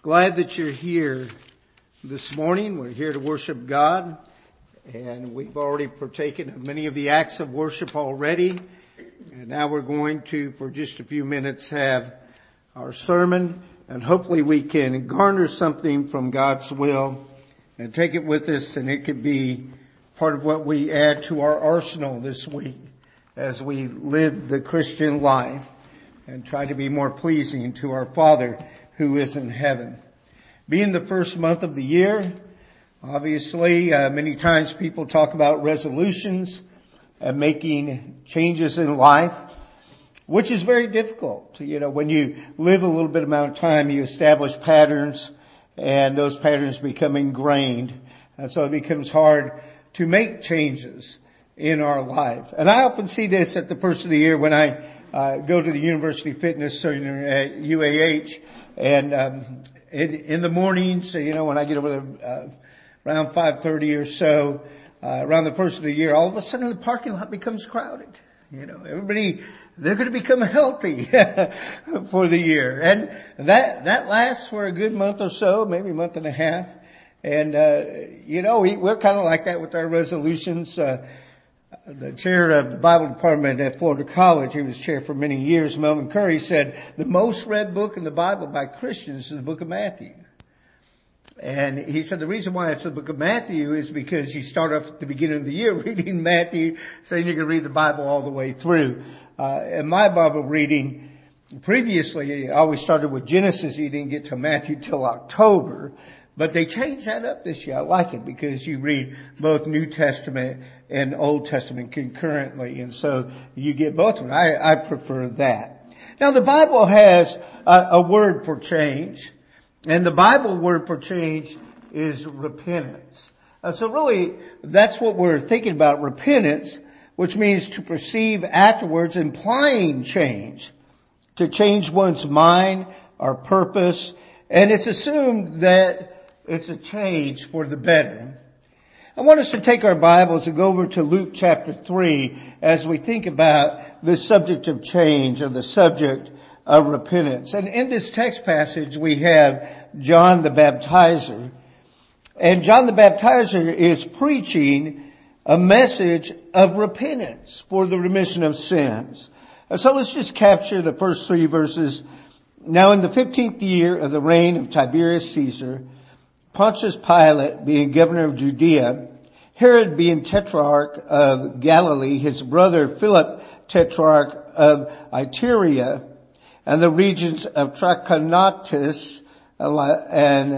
Glad that you're here this morning. We're here to worship God, and we've already partaken of many of the acts of worship already. And now we're going to, for just a few minutes, have our sermon, and hopefully we can garner something from God's will and take it with us, and it could be part of what we add to our arsenal this week as we live the Christian life and try to be more pleasing to our Father who is in heaven. Being the first month of the year, obviously, many times people talk about resolutions and making changes in life, which is very difficult. When you live a little bit amount of time, you establish patterns, and those patterns become ingrained. And so it becomes hard to make changes in our life. And I often see this at the first of the year when I go to the University Fitness Center at UAH, and in the mornings, when I get over there around 5:30 or so, around the first of the year, all of a sudden the parking lot becomes crowded. Everybody, they're going to become healthy for the year. And that lasts for a good month or so, maybe a month and a half. And, we're kind of like that with our resolutions. The chair of the Bible department at Florida College, he was chair for many years, Melvin Curry, said the most read book in the Bible by Christians is the book of Matthew. And he said the reason why it's the book of Matthew is because you start off at the beginning of the year reading Matthew, saying you're going to read the Bible all the way through. In my Bible reading, previously, I always started with Genesis. You didn't get to Matthew till October. But they changed that up this year. I like it because you read both New Testament and Old Testament concurrently. And so you get both of them. I prefer that. Now the Bible has a word for change. And the Bible word for change is repentance. So really, that's what we're thinking about, repentance, which means to perceive afterwards, implying change. To change one's mind or purpose. And it's assumed that it's a change for the better. I want us to take our Bibles and go over to Luke chapter 3 as we think about the subject of change or the subject of repentance. And in this text passage we have John the Baptizer. And John the Baptizer is preaching a message of repentance for the remission of sins. So let's just capture the first 3 verses. Now in the 15th year of the reign of Tiberius Caesar, Pontius Pilate being governor of Judea, Herod being tetrarch of Galilee, his brother Philip tetrarch of Iturea, and the regions of Trachonitis and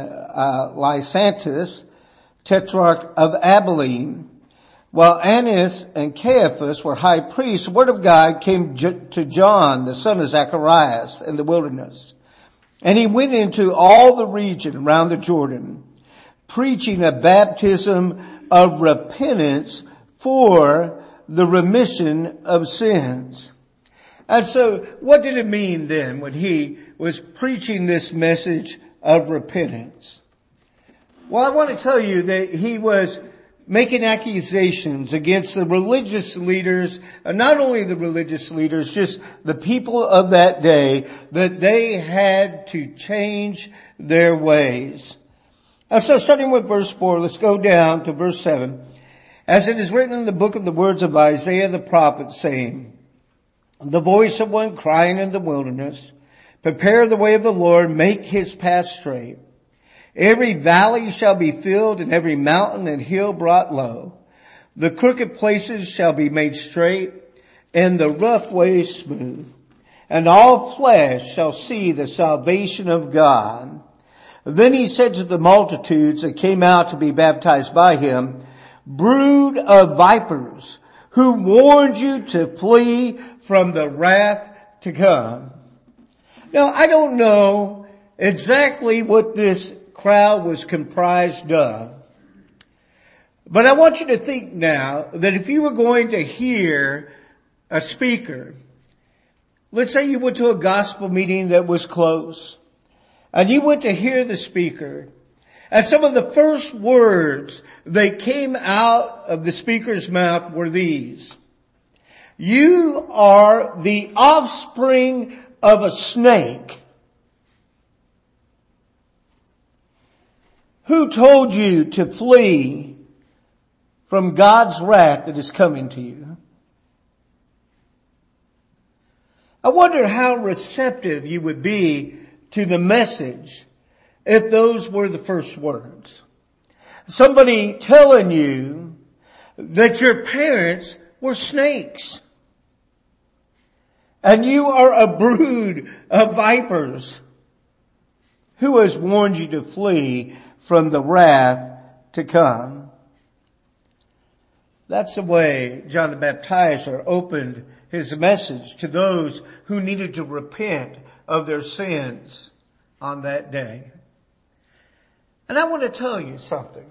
Lysantus, tetrarch of Abilene, while Annas and Caiaphas were high priests, the word of God came to John, the son of Zacharias, in the wilderness. And he went into all the region around the Jordan, preaching a baptism of repentance for the remission of sins. And so what did it mean then when he was preaching this message of repentance? Well, I want to tell you that he was making accusations against the religious leaders, and not only the religious leaders, just the people of that day, that they had to change their ways. And so starting with verse 4, let's go down to verse 7. As it is written in the book of the words of Isaiah the prophet, saying, the voice of one crying in the wilderness, prepare the way of the Lord, make his path straight. Every valley shall be filled, and every mountain and hill brought low. The crooked places shall be made straight, and the rough ways smooth. And all flesh shall see the salvation of God. Then he said to the multitudes that came out to be baptized by him, brood of vipers, who warned you to flee from the wrath to come. Now, I don't know exactly what this crowd was comprised of. But I want you to think now that if you were going to hear a speaker, let's say you went to a gospel meeting that was close, and you went to hear the speaker, and some of the first words that came out of the speaker's mouth were these: you are the offspring of a snake. Who told you to flee from God's wrath that is coming to you? I wonder how receptive you would be to the message if those were the first words. Somebody telling you that your parents were snakes and you are a brood of vipers. Who has warned you to flee from the wrath to come? That's the way John the Baptizer opened his message to those who needed to repent of their sins on that day. And I want to tell you something.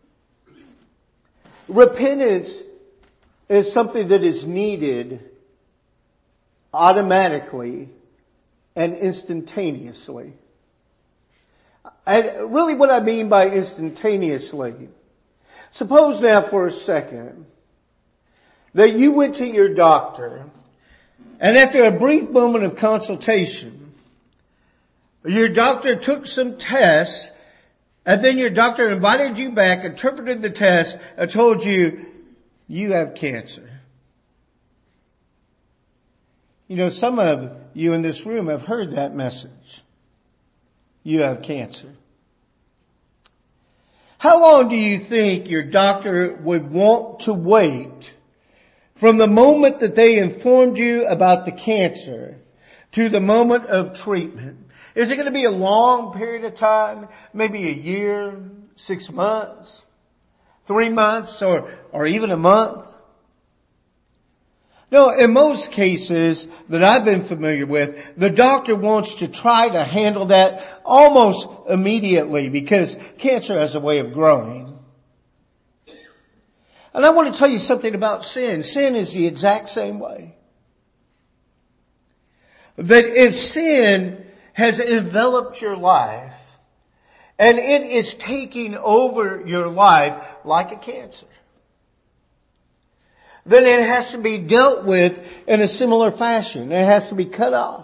Repentance is something that is needed automatically and instantaneously. And really what I mean by instantaneously, suppose now for a second that you went to your doctor and after a brief moment of consultation, your doctor took some tests and then your doctor invited you back, interpreted the test, and told you, you have cancer. You know, some of you in this room have heard that message. You have cancer. How long do you think your doctor would want to wait from the moment that they informed you about the cancer to the moment of treatment? Is it going to be a long period of time? Maybe a year, 6 months, 3 months, or even a month? No, in most cases that I've been familiar with, the doctor wants to try to handle that almost immediately because cancer has a way of growing. And I want to tell you something about sin. Sin is the exact same way. That if sin has enveloped your life and it is taking over your life like a cancer, then it has to be dealt with in a similar fashion. It has to be cut off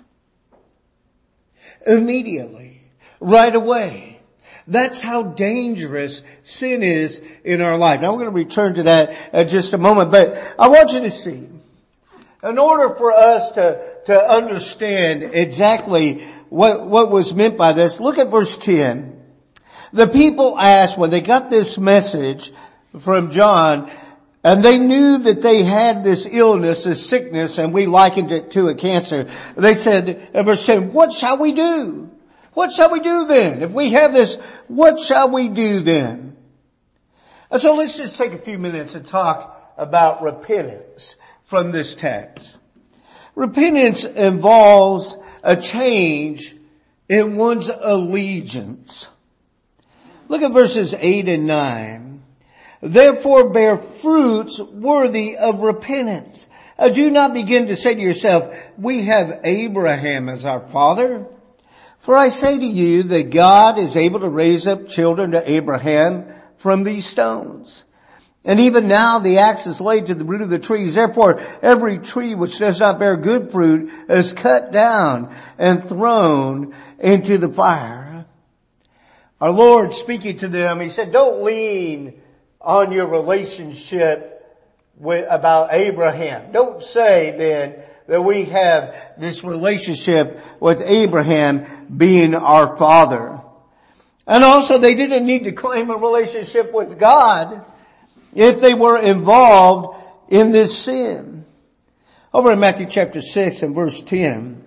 immediately, right away. That's how dangerous sin is in our life. Now we're going to return to that in just a moment, but I want you to see, in order for us to understand exactly what was meant by this, look at verse 10. The people asked when they got this message from John, and they knew that they had this illness, this sickness, and we likened it to a cancer. They said, in verse 10, what shall we do? What shall we do then? If we have this, what shall we do then? And so let's just take a few minutes and talk about repentance from this text. Repentance involves a change in one's allegiance. Look at verses 8 and 9. Therefore bear fruits worthy of repentance. Do not begin to say to yourself, we have Abraham as our father. For I say to you that God is able to raise up children to Abraham from these stones. And even now the axe is laid to the root of the trees. Therefore every tree which does not bear good fruit is cut down and thrown into the fire. Our Lord speaking to them, He said, don't lean on your relationship about Abraham. Don't say then that we have this relationship with Abraham being our father. And also they didn't need to claim a relationship with God if they were involved in this sin. Over in Matthew chapter 6 and verse 10,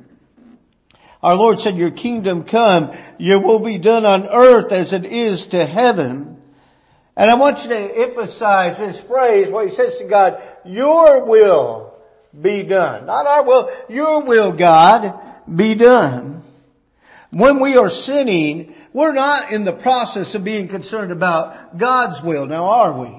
our Lord said, your kingdom come, your will be done on earth as it is to heaven. And I want you to emphasize this phrase where He says to God, your will be done. Not our will, your will, God, be done. When we are sinning, we're not in the process of being concerned about God's will. Now, are we?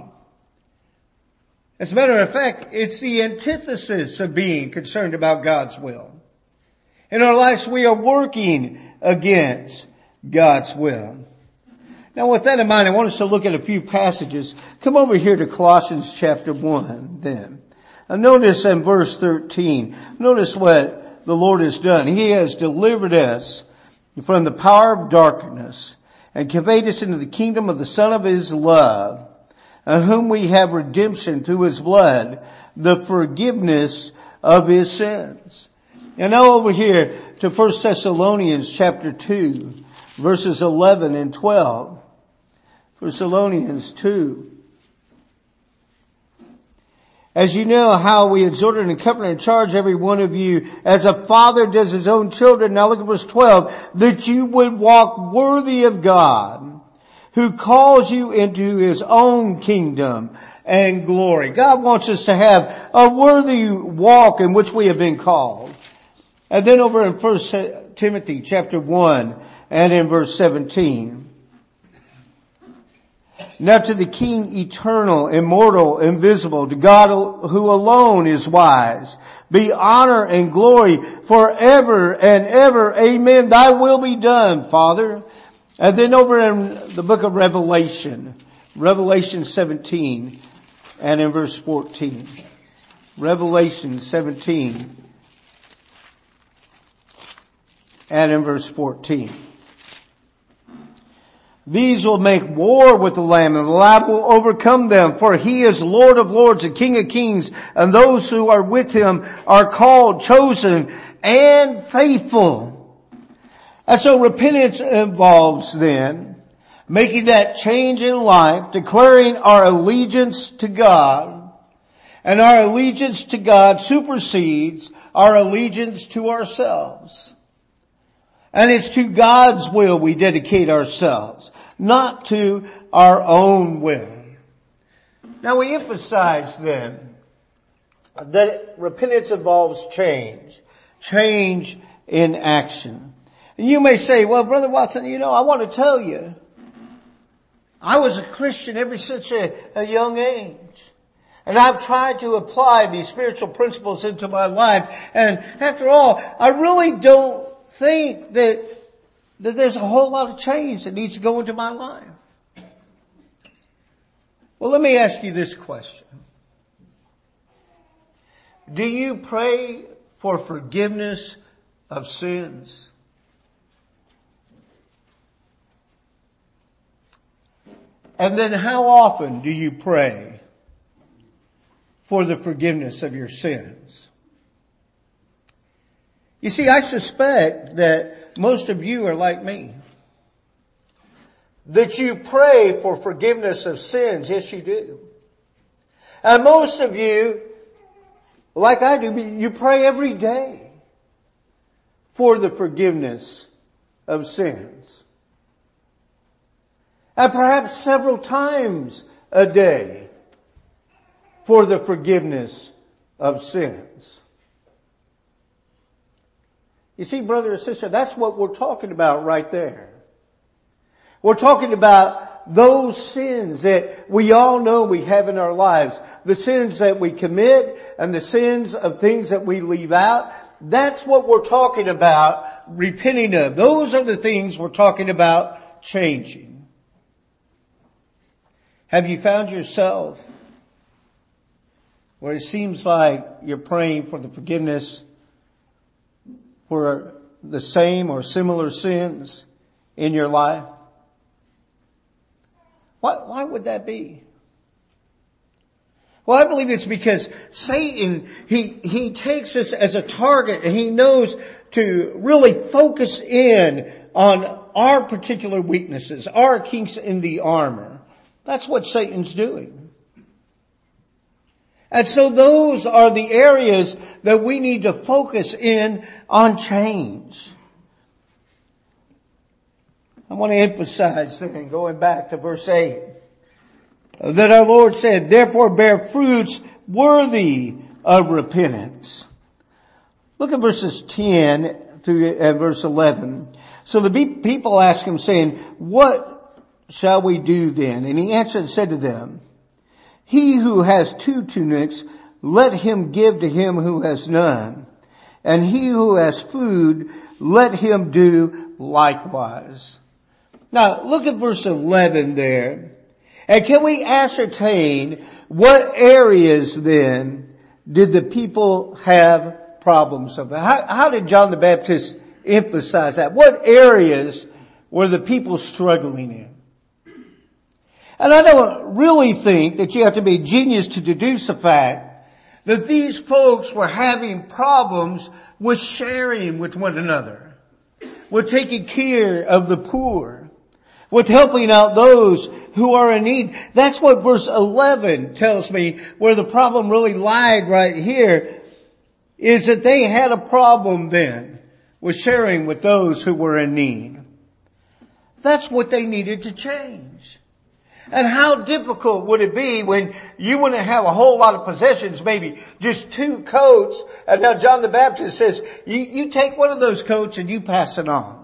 As a matter of fact, it's the antithesis of being concerned about God's will. In our lives, we are working against God's will. Now with that in mind, I want us to look at a few passages. Come over here to Colossians chapter 1 then. And notice in verse 13, notice what the Lord has done. He has delivered us from the power of darkness and conveyed us into the kingdom of the Son of His love, in whom we have redemption through His blood, the forgiveness of His sins. And now over here to 1 Thessalonians chapter 2, verses 11 and 12. 1 Thessalonians 2. As you know how we exhorted and covenant and charge every one of you as a father does his own children. Now look at verse 12. That you would walk worthy of God, who calls you into His own kingdom and glory. God wants us to have a worthy walk in which we have been called. And then over in 1 Timothy chapter 1 and in verse 17. Now to the King eternal, immortal, invisible, to God who alone is wise, be honor and glory forever and ever. Amen. Thy will be done, Father. And then over in the book of Revelation, Revelation 17 and in verse 14. Revelation 17 and in verse 14. These will make war with the Lamb, and the Lamb will overcome them, for He is Lord of lords and King of kings, and those who are with Him are called, chosen, and faithful. And so repentance involves then making that change in life, declaring our allegiance to God, and our allegiance to God supersedes our allegiance to ourselves. And it's to God's will we dedicate ourselves, not to our own will. Now we emphasize then that repentance involves change. Change in action. And you may say, well, Brother Watson, I want to tell you, I was a Christian ever since a young age. And I've tried to apply these spiritual principles into my life. And after all, I really don't think that there's a whole lot of change that needs to go into my life. Well, let me ask you this question. Do you pray for forgiveness of sins? And then how often do you pray for the forgiveness of your sins? You see, I suspect that most of you are like me. That you pray for forgiveness of sins. Yes, you do. And most of you, like I do, you pray every day for the forgiveness of sins. And perhaps several times a day for the forgiveness of sins. You see, brother or sister, that's what we're talking about right there. We're talking about those sins that we all know we have in our lives. The sins that we commit and the sins of things that we leave out. That's what we're talking about repenting of. Those are the things we're talking about changing. Have you found yourself where it seems like you're praying for the forgiveness for the same or similar sins in your life? Why would that be? Well, I believe it's because Satan, he takes us as a target and he knows to really focus in on our particular weaknesses, our kinks in the armor. That's what Satan's doing. And so those are the areas that we need to focus in on change. I want to emphasize then, going back to verse 8, that our Lord said, therefore bear fruits worthy of repentance. Look at verses 10 through verse 11. So the people asked him, saying, what shall we do then? And he answered and said to them, he who has 2 tunics, let him give to him who has none. And he who has food, let him do likewise. Now, look at verse 11 there. And can we ascertain what areas then did the people have problems of? How did John the Baptist emphasize that? What areas were the people struggling in. And I don't really think that you have to be a genius to deduce the fact that these folks were having problems with sharing with one another, with taking care of the poor, with helping out those who are in need. That's what verse 11 tells me, where the problem really lied right here, is that they had a problem then with sharing with those who were in need. That's what they needed to change. And how difficult would it be when you want to have a whole lot of possessions, maybe just 2 coats, and now John the Baptist says, you take one of those coats and you pass it on.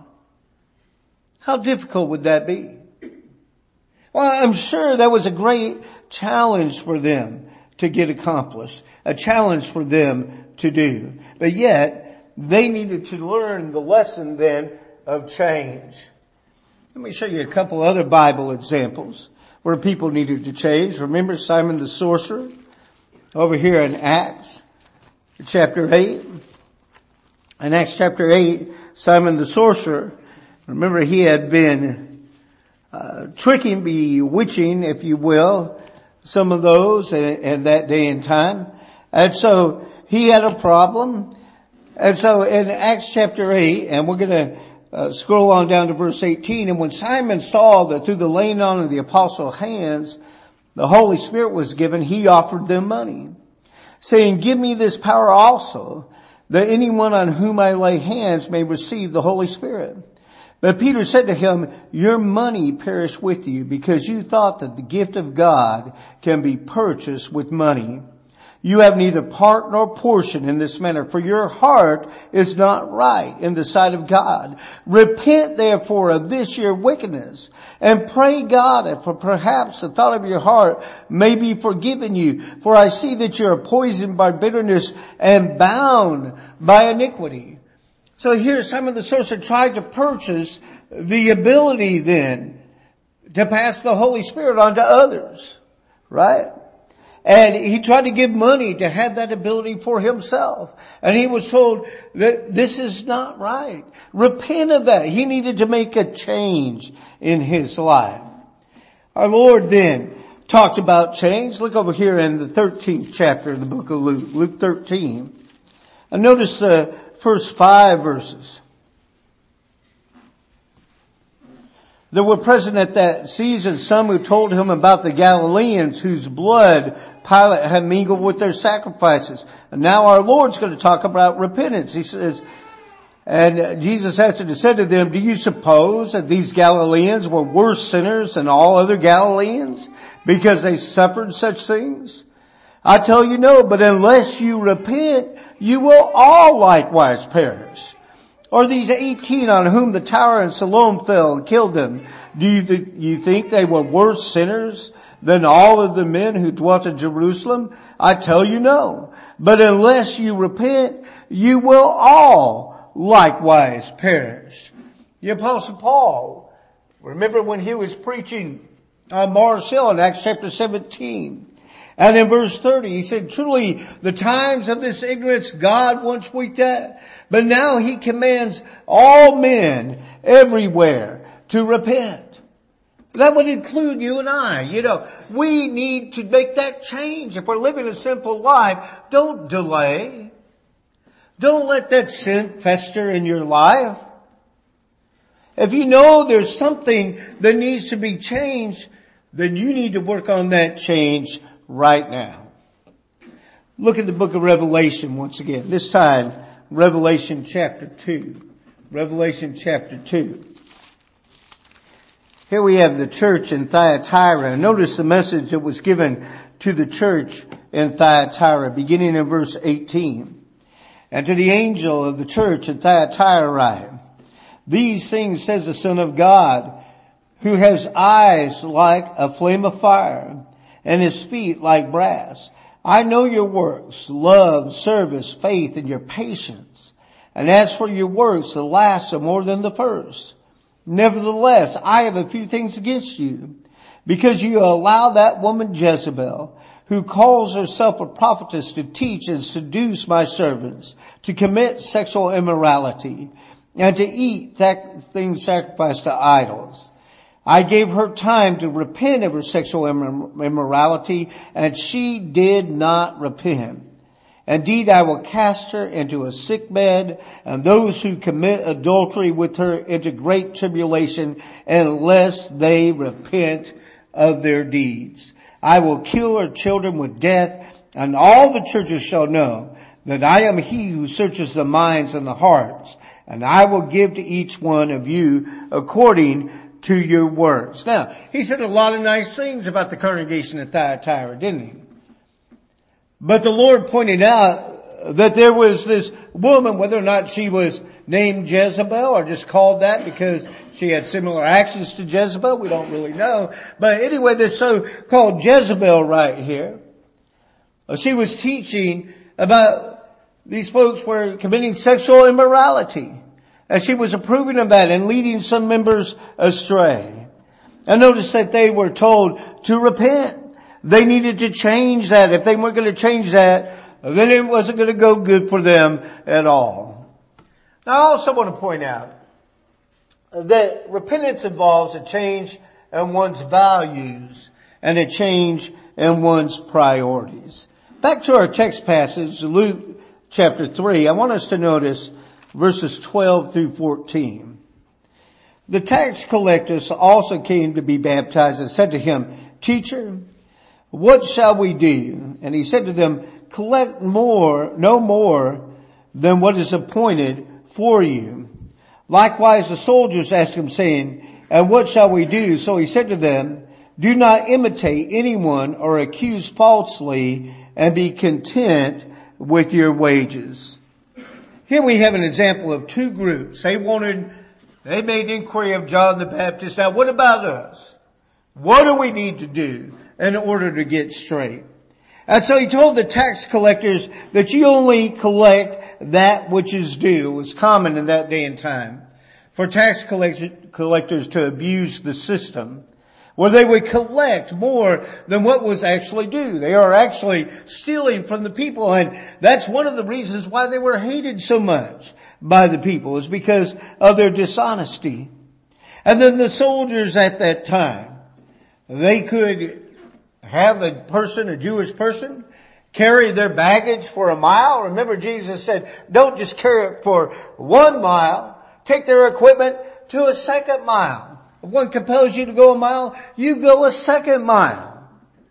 How difficult would that be? Well, I'm sure that was a great challenge for them to get accomplished, a challenge for them to do. But yet, they needed to learn the lesson then of change. Let me show you a couple other Bible examples where people needed to change. Remember Simon the sorcerer over here in Acts chapter 8. In Acts chapter 8, Simon the sorcerer, remember he had been tricking, bewitching, if you will, some of those in that day and time. And so he had a problem. And so in Acts chapter 8, and we're going to scroll on down to verse 18. And when Simon saw that through the laying on of the apostles' hands, the Holy Spirit was given, he offered them money, saying, give me this power also, that anyone on whom I lay hands may receive the Holy Spirit. But Peter said to him, your money perish with you, because you thought that the gift of God can be purchased with money. You have neither part nor portion in this matter, for your heart is not right in the sight of God. Repent therefore of this your wickedness, and pray God, for perhaps the thought of your heart may be forgiven you. For I see that you are poisoned by bitterness and bound by iniquity. So here Simon the sorcerer tried to purchase the ability then to pass the Holy Spirit on to others, right? And he tried to give money to have that ability for himself. And he was told that this is not right. Repent of that. He needed to make a change in his life. Our Lord then talked about change. Look over here in the 13th chapter of the book of Luke, Luke 13. And notice the first 5 verses. There were present at that season some who told him about the Galileans whose blood Pilate had mingled with their sacrifices. And now our Lord's going to talk about repentance. He says, and Jesus answered and said to them, do you suppose that these Galileans were worse sinners than all other Galileans because they suffered such things? I tell you no, but unless you repent, you will all likewise perish. Or these 18 on whom the tower in Siloam fell and killed them, do you think they were worse sinners than all of the men who dwelt in Jerusalem? I tell you no. But unless you repent, you will all likewise perish. The Apostle Paul, remember when he was preaching on Mars Hill in Acts chapter 17. And in verse 30, he said, truly, the times of this ignorance God once winked at, but now he commands all men everywhere to repent. That would include you and I. You know, we need to make that change. If we're living a simple life, don't delay. Don't let that sin fester in your life. If you know there's something that needs to be changed, then you need to work on that change right now. Look at the book of Revelation once again. This time, Revelation chapter 2. Revelation chapter 2. Here we have the church in Thyatira. Notice the message that was given to the church in Thyatira, beginning in verse 18. And to the angel of the church in Thyatira write, these things says the Son of God, who has eyes like a flame of fire, and his feet like brass. I know your works, love, service, faith, and your patience. And as for your works, the last are more than the first. Nevertheless, I have a few things against you, because you allow that woman Jezebel, who calls herself a prophetess, to teach and seduce my servants to commit sexual immorality. and to eat things sacrificed to idols. I gave her time to repent of her sexual immorality, and she did not repent. Indeed, I will cast her into a sick bed, and those who commit adultery with her into great tribulation, unless they repent of their deeds. I will kill her children with death, and all the churches shall know that I am he who searches the minds and the hearts, and I will give to each one of you according to your works. Now, he said a lot of nice things about the congregation at Thyatira, didn't he? But the Lord pointed out that there was this woman, whether or not she was named Jezebel or just called that because she had similar actions to Jezebel, we don't really know. But anyway, this so-called Jezebel right here, she was teaching about these folks were committing sexual immorality. And she was approving of that and leading some members astray. And notice that they were told to repent. They needed to change that. If they weren't going to change that, then it wasn't going to go good for them at all. Now, I also want to point out that repentance involves a change in one's values and a change in one's priorities. Back to our text passage, Luke chapter 3, I want us to notice verses 12 through 14. The tax collectors also came to be baptized and said to him, Teacher, what shall we do? And he said to them, collect no more than what is appointed for you. Likewise the soldiers asked him, saying, and what shall we do? So he said to them, do not imitate anyone or accuse falsely, and be content with your wages. Here we have an example of two groups. They made inquiry of John the Baptist. Now what about us? What do we need to do in order to get straight? And so he told the tax collectors that you only collect that which is due. It was common in that day and time for tax collectors to abuse the system, where they would collect more than what was actually due. They are actually stealing from the people, and that's one of the reasons why they were hated so much by the people, is because of their dishonesty. And then the soldiers at that time, they could have a Jewish person, carry their baggage for a mile. Remember, Jesus said, don't just carry it for 1 mile. Take their equipment to a second mile. If one compels you to go a mile, you go a second mile.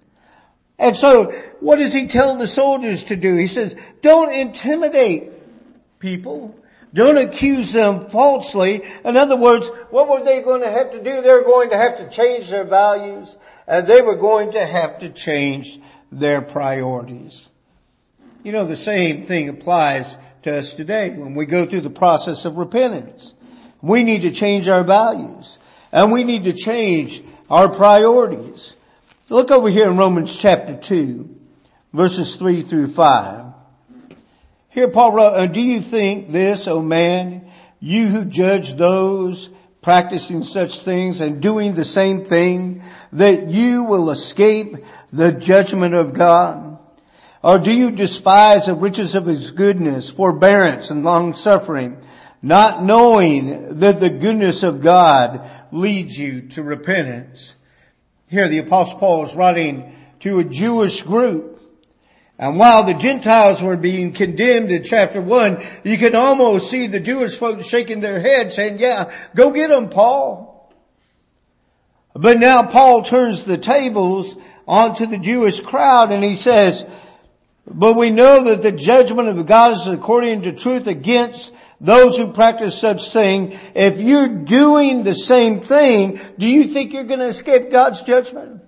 And so, what does he tell the soldiers to do? He says, don't intimidate people. Don't accuse them falsely. In other words, what were they going to have to do? They were going to have to change their values, and they were going to have to change their priorities. You know, the same thing applies to us today when we go through the process of repentance. We need to change our values, and we need to change our priorities. Look over here in Romans chapter 2, verses 3 through 5. Here Paul wrote, do you think this, O man, you who judge those practicing such things and doing the same thing, that you will escape the judgment of God? Or do you despise the riches of his goodness, forbearance, and long-suffering, not knowing that the goodness of God leads you to repentance? Here the Apostle Paul is writing to a Jewish group. And while the Gentiles were being condemned in chapter 1, you can almost see the Jewish folks shaking their heads saying, yeah, go get them, Paul. But now Paul turns the tables onto the Jewish crowd and he says, but we know that the judgment of God is according to truth against those who practice such thing. If you're doing the same thing, do you think you're going to escape God's judgment?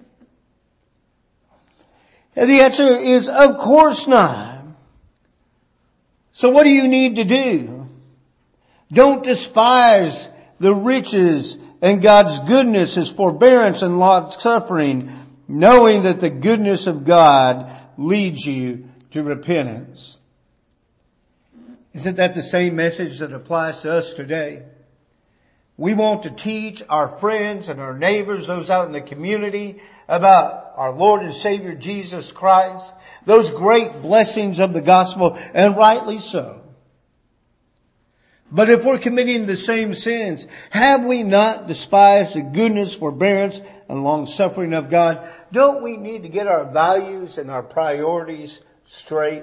And the answer is, of course not. So what do you need to do? Don't despise the riches and God's goodness, his forbearance and long-suffering, knowing that the goodness of God leads you to repentance. Isn't that the same message that applies to us today? We want to teach our friends and our neighbors, those out in the community, about our Lord and Savior Jesus Christ, those great blessings of the gospel, and rightly so. But if we're committing the same sins, have we not despised the goodness, forbearance, and long suffering of God? Don't we need to get our values and our priorities straight?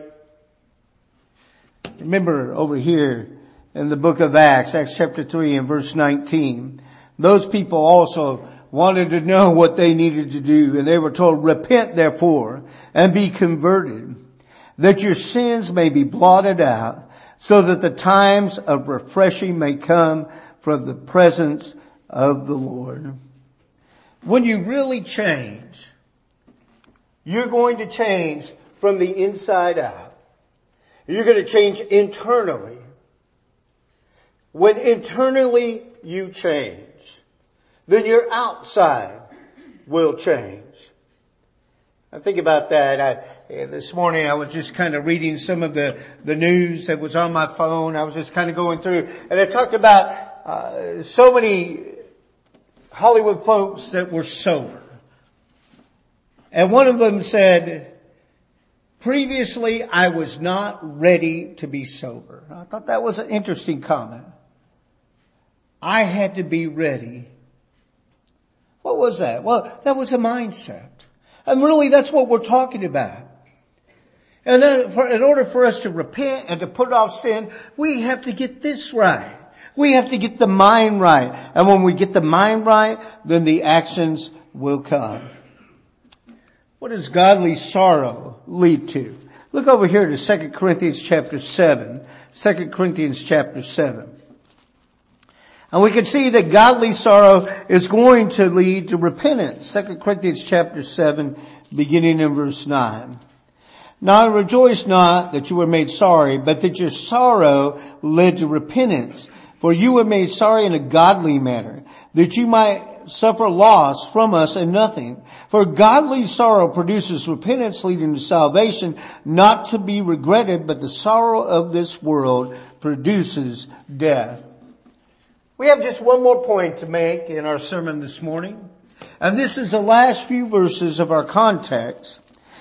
Remember over here in the book of Acts chapter 3 and verse 19, those people also wanted to know what they needed to do, and they were told, repent therefore and be converted, that your sins may be blotted out, so that the times of refreshing may come from the presence of the Lord. When you really change, you're going to change from the inside out. You're going to change internally. When internally you change, then your outside will change. I think about that. This morning I was just kind of reading some of the news that was on my phone. I was just kind of going through, and I talked about so many Hollywood folks that were sober. And one of them said, previously I was not ready to be sober. I thought that was an interesting comment. I had to be ready. What was that? Well, that was a mindset. And really that's what we're talking about. And in order for us to repent and to put off sin, we have to get this right. We have to get the mind right. And when we get the mind right, then the actions will come. What does godly sorrow lead to? Look over here to 2 Corinthians chapter 7. 2 Corinthians chapter 7. And we can see that godly sorrow is going to lead to repentance. 2 Corinthians chapter 7, beginning in verse 9. Now I rejoice not that you were made sorry, but that your sorrow led to repentance. For you were made sorry in a godly manner, that you might suffer loss from us and nothing. For godly sorrow produces repentance leading to salvation, not to be regretted, but the sorrow of this world produces death. We have just one more point to make in our sermon this morning. And this is the last few verses of our context.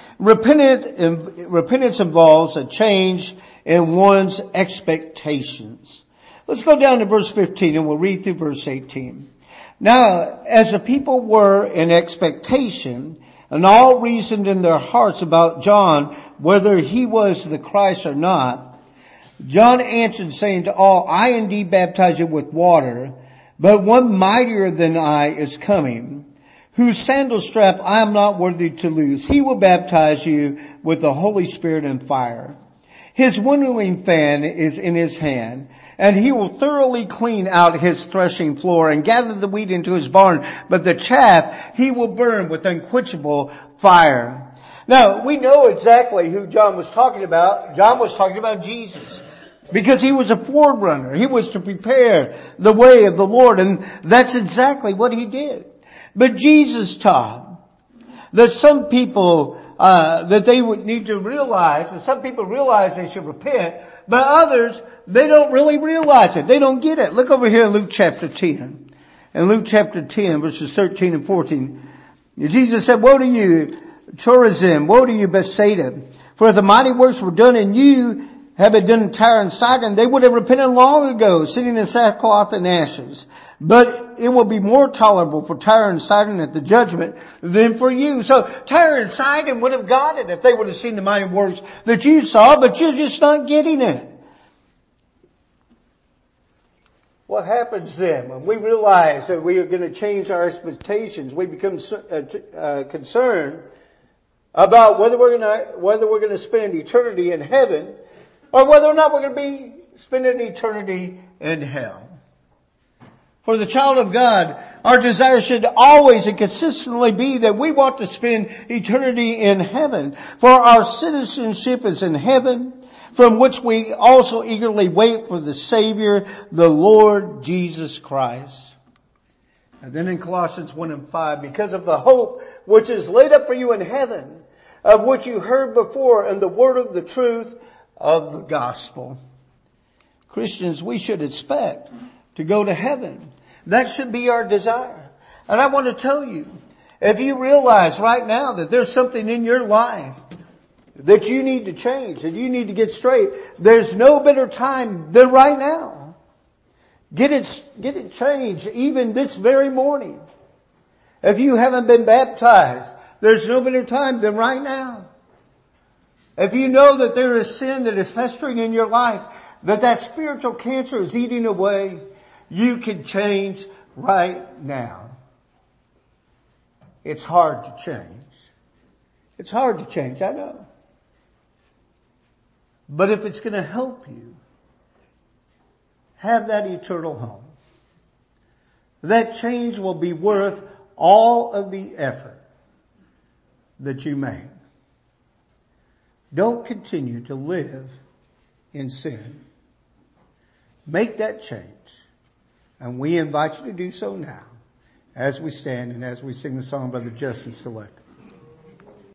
Repentance involves a change in one's expectations. Let's go down to verse 15 and we'll read through verse 18. Now, as the people were in expectation, and all reasoned in their hearts about John, whether he was the Christ or not, John answered, saying to all, I indeed baptize you with water, but one mightier than I is coming, whose sandal strap I am not worthy to loose. He will baptize you with the Holy Spirit and fire. His winnowing fan is in his hand, and he will thoroughly clean out his threshing floor and gather the wheat into his barn, but the chaff he will burn with unquenchable fire. Now, we know exactly who John was talking about. John was talking about Jesus. Because he was a forerunner. He was to prepare the way of the Lord. And that's exactly what he did. But Jesus taught that some people, that they would need to realize, that some people realize they should repent, but others, they don't really realize it. They don't get it. Look over here in Luke chapter 10. In Luke chapter 10, verses 13 and 14. Jesus said, woe to you, Chorazin, woe to you, Bethsaida, for if the mighty works were done in you, have been done in Tyre and Sidon, they would have repented long ago, sitting in sackcloth and ashes. But it will be more tolerable for Tyre and Sidon at the judgment than for you. So Tyre and Sidon would have got it if they would have seen the mighty works that you saw, but you're just not getting it. What happens then when we realize that we are going to change our expectations? We become concerned about whether we're going to spend eternity in heaven, or whether or not we're going to be spending eternity in hell. For the child of God, our desire should always and consistently be that we want to spend eternity in heaven. For our citizenship is in heaven, from which we also eagerly wait for the Savior, the Lord Jesus Christ. And then in Colossians 1 and 5, because of the hope which is laid up for you in heaven, of which you heard before in the word of the truth of the gospel. Christians, we should expect to go to heaven. That should be our desire. And I want to tell you, if you realize right now that there's something in your life that you need to change, that you need to get straight, there's no better time than right now. Get it changed even this very morning. If you haven't been baptized, there's no better time than right now. If you know that there is sin that is festering in your life, that spiritual cancer is eating away, you can change right now. It's hard to change. It's hard to change, I know. But if it's going to help you have that eternal home, that change will be worth all of the effort that you made. Don't continue to live in sin. Make that change. And we invite you to do so now as we stand and as we sing the song by the Justin Select.